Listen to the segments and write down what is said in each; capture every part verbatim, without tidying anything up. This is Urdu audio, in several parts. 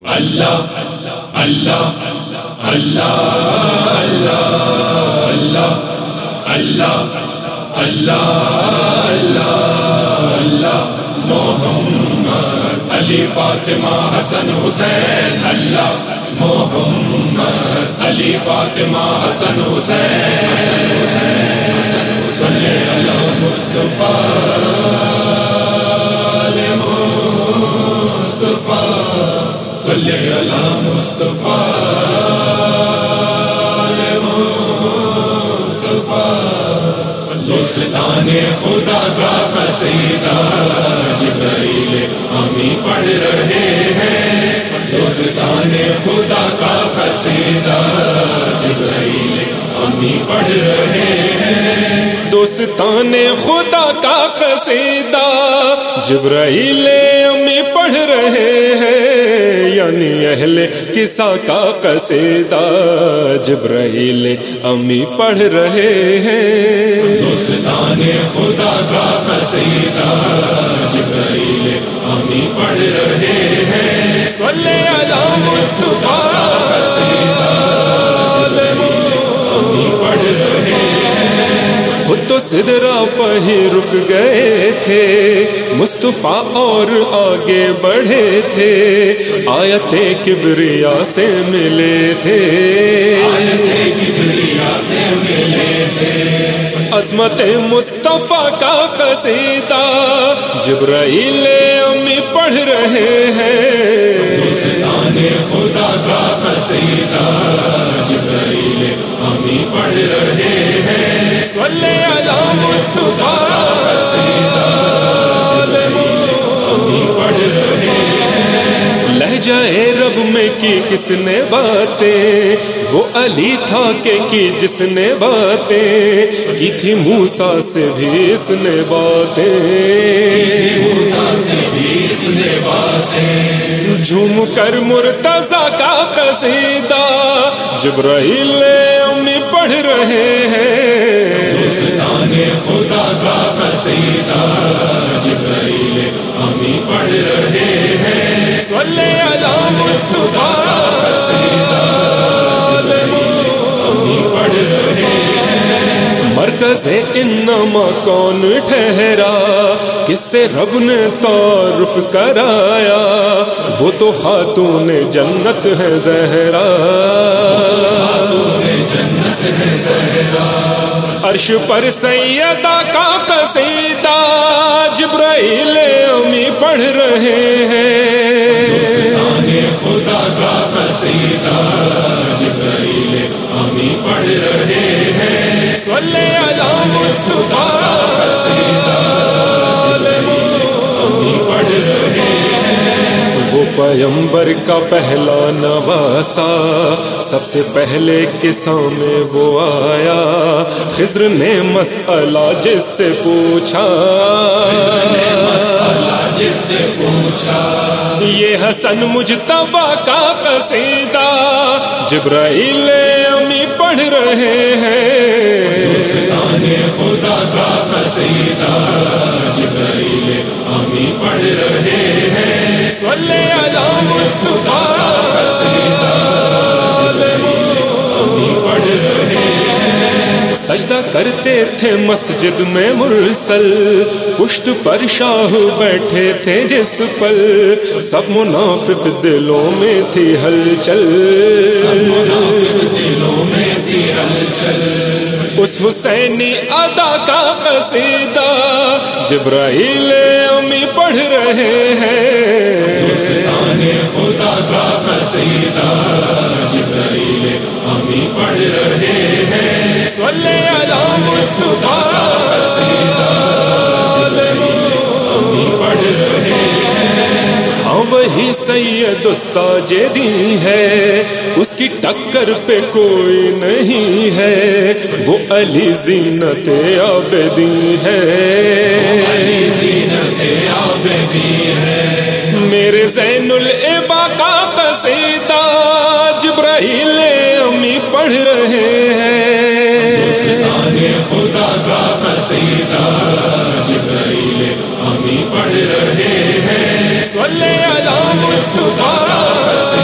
اللہ اللہ اللہ اللہ اللہ اللہ اللہ محمد علی فاطمہ حسن حسین اللہ محمد علی فاطمہ حسن حسین حسن حسین حسن صلی علی مصطفیٰ مصطفیٰ صلی علی مصطفیٰ دوستان خدا کا قصیدہ جبرائیل امی پڑھ رہے ہیں، دوستان خدا کا قصیدہ جبرائیل امی پڑھ رہے ہیں، دوستان خدا کا قصیدہ جبرائیل امی پڑھ رہے ہیں، یعنی اہل قصہ کا قصیدہ جبرائیل امی پڑھ رہے ہیں، دوستان خدا کا قصیدہ جبرائیل امی پڑھ رہے ہیں، صلی علی مصطفیٰ امی پڑھ رہے ہیں، خود تو سدرا پہ ہی رک گئے تھے، مصطفیٰ اور آگے بڑھے تھے، آیت کبریا سے ملے تھے، آیت کبریا سے ملے تھے، عظمت مصطفیٰ کا قصیدہ جبرائیل امی پڑھ رہے ہیں، دوستان خدا کا قصیدہ جبرائیل امی پڑھ رہے ہیں، صلی علی مصطفیٰ امی پڑھ رہے ہیں، لہجہ رب میں کی کس نے باتیں، وہ علی تھا کہ کی جس نے باتیں کی تھی، موسیٰ سے بھی اس نے باتیں، موسیٰ سے بھی اس نے باتیں، جھوم کر مرتضیٰ کا قصیدہ جبرائیل امی پڑھ رہے ہیں، دوستان خدا کا قصیدہ جبرائیل امی پڑھ رہے ہیں، صلی علی مصطفیٰ امی پڑھ رہے ہیں، مرکز انما کون ٹھہرا، کس سے رب نے تعارف کرایا، وہ تو خاتون جنت ہے زہرا، خاتون جنت ہے زہرا، عرش پر سیدہ کا قصیدہ جبرائیل امی پڑھ رہے ہیں، دوستان خدا کا قصیدہ جبرائیل امی پڑھ رہے ہیں، صلی علی مصطفیٰ امی پڑھ رہے ہیں، وہ پیمبر کا پہلا نواسا، سب سے پہلے قصہ میں وہ آیا، خضر نے مسئلہ جس سے پوچھا، مسئلہ جس سے پوچھا، یہ حسن مجتبیٰ کا قصیدہ جبرائیل امی پڑھ رہے ہیں، دوستان خدا کا قصیدہ جبرائیل امی پڑھ رہے ہیں، صلی علی مصطفیٰ امی پڑھ رہے ہیں، سجدہ کرتے تھے مسجد میں مرسل، پشت پر شاہ بیٹھے تھے جس پل، سب منافق دلوں میں تھی ہلچل، منافق دلوں میں تھی ہلچل، اس حسینی ادا کا قصیدہ جبرائیل امی پڑھ رہے ہیں، دوستان خدا کا قصیدہ جبرائیل امی پڑھ رہے ہیں، صلی علی مصطفیٰ امی پڑھ رہے ہیں، ہاں وہی سید الساجدین ہے، اس کی ٹکر پہ کوئی نہیں ہے، وہ علی زینت عابدین ہے، علی زینت عابدین ہے، میرے زین العبا کا قصیدہ جبرائیل امی پڑھ رہے ہیں، دوستان خدا کا قصیدہ جبرائیل امی پڑھ رہے ہیں، صلی علی مصطفیٰ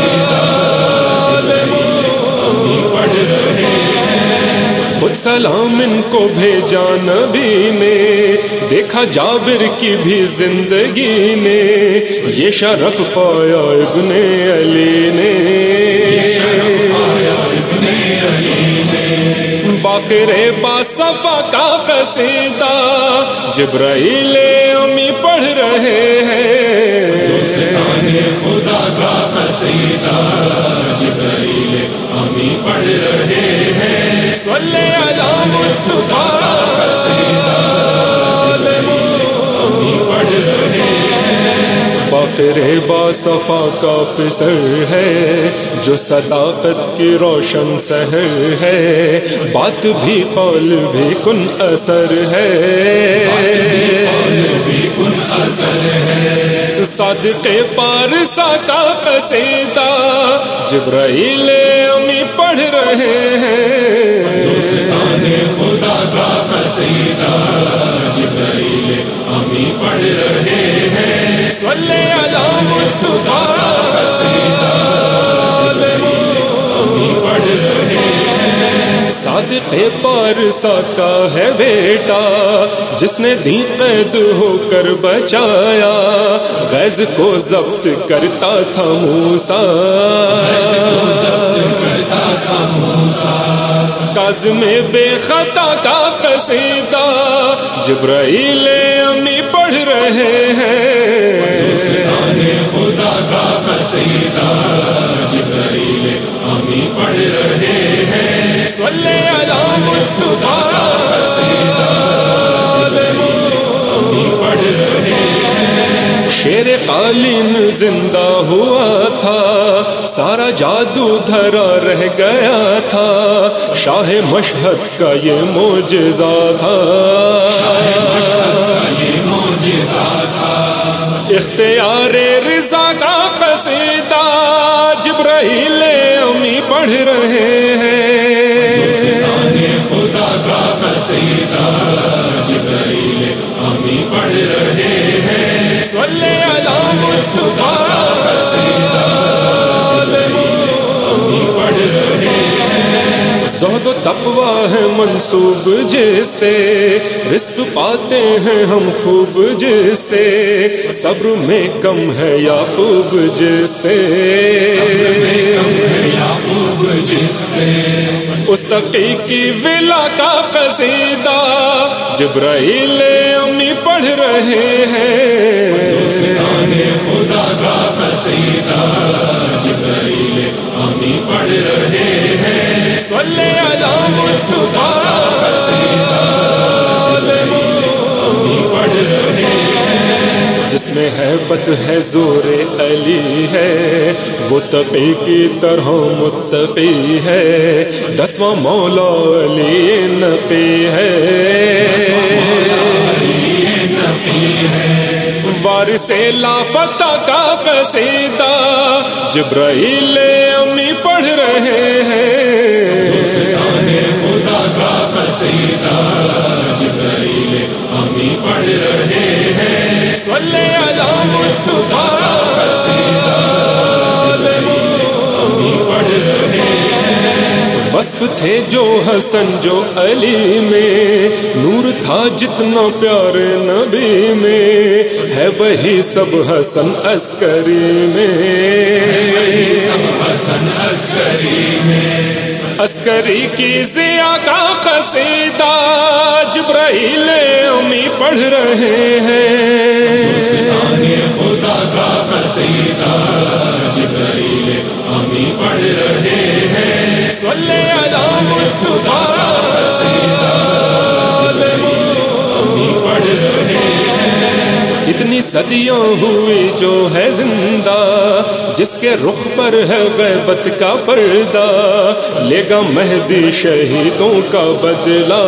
خود سلام ان کو بھیجا نبی نے، دیکھا جابر کی بھی زندگی نے، یہ شرف پایا ابن علی نے، باقر باصفا کا قصیدہ جبرائیل امی پڑھ رہے ہیں، خدا کا قصیدہ جبرائیل امی پڑھ رہے ہیں، صلی علی مصطفیٰ امی پڑھ رہے ہیں، باقر باصفا کا پسر ہے جو صداقت کی روشن سحر ہے، بات بھی قول بھی کن اثر ہے، بھی کن اثر ہے، صادق پارسا کا قصیدہ جبرائیل امی پڑھ رہے ہیں، خدا کا قصیدہ جبرائیل امی پڑھ رہے ہیں، صلی علی مصطفیٰ امی پڑھ رہے ہیں، صادق پارسا کا ہے بیٹا جس نے دین قید ہو کر بچایا، غیظ کو ضبط کرتا تھا موسیٰ، کرتا تھا موسیٰ، کاظم بے خطا کا قصیدہ جبرائیل امی پڑھ رہے ہیں، خدا کا قصیدہ جبرائیل امی پڑھ رہے ہیں، صلی علی مصطفیٰ امی پڑھ رہے ہیں، شیر قالین زندہ ہوا تھا، سارا جادو دھرا رہ گیا تھا، شاہ مشہد کا یہ معجزہ تھا، یہ معجزہ تھا، اختیار رضا کا قصیدہ جبرائیل امی پڑھ رہے ہیں، خدا کا قصیدہ جبرائیل امی پڑھ رہے ہیں، صلی علی مصطفیٰ امی پڑھ رہے ہیں، زہد و تقویٰ ہے منصوب جس سے، رزق پاتے ہیں ہم خوب جس سے، صبر میں کم ہے یعقوب جس سے، یعقوب جس سے، اس تقی کی ولا کا قصیدہ جبرائیل امی پڑھ رہے ہیں، خدا کا قصیدہ جبرائیل امی پڑھ رہے ہیں، صلی علی مصطفیٰ امی پڑھ رہے ہیں، جس میں ہیبت ہے زور علی ہے، وہ تقی کی طرح متقی ہے، دسواں مولا علی نقی ہے، وارث لافتہ کا قصیدہ جبرائیل امی پڑھ رہے ہیں، خدا کا قصیدہ جبرائیل امی پڑھ رہے ہیں، صلی علی مصطفیٰ امی پڑھ رہے ہیں، وصف تھے جو حسن جو علی میں، نور تھا جتنا پیارے نبی میں، ہے وہی سب حسن عسکری میں، سب حسن عسکری میں، عسکری کی ضیا کا قصیدہ جبرائیل امی پڑھ رہے ہیں، خدا کا قصیدہ جبرائیل امی پڑھ رہے ہیں، صلی علی مصطفیٰ امی پڑھ رہے ہیں، کتنی صدیوں ہوئی جو ہے زندہ، جس کے رخ پر ہے غیبت کا پردہ، لے گا مہدی شہیدوں کا بدلہ،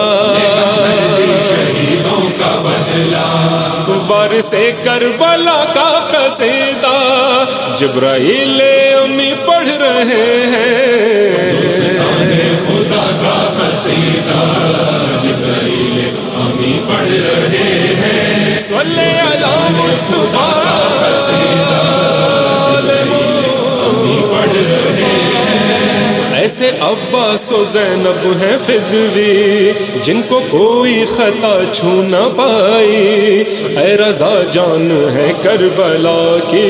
شہیدوں کا بدلہ، وارث کربلا کا قصیدہ جبرائیل امی پڑھ رہے ہیں، خدا کا قصیدہ جبرائیل امی پڑھ رہے ہیں، صلی علی مصطفیٰ امی پڑھ رہے ہیں، ایسے عباس و زینب ہیں فدوی جن کو کوئی خطا چھو نہ پائی، اے رضا جان ہے کربلا کی،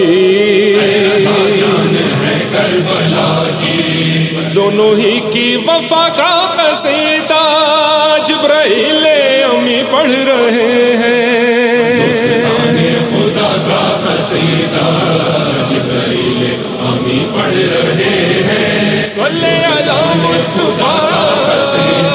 دونوں ہی کی وفا کا قصیدہ جبرائیل امی پڑھ رہے ہیں، خدا کا قصیدہ جبرائیل امی پڑھ رہے ہیں، صلی علی مصطفیٰ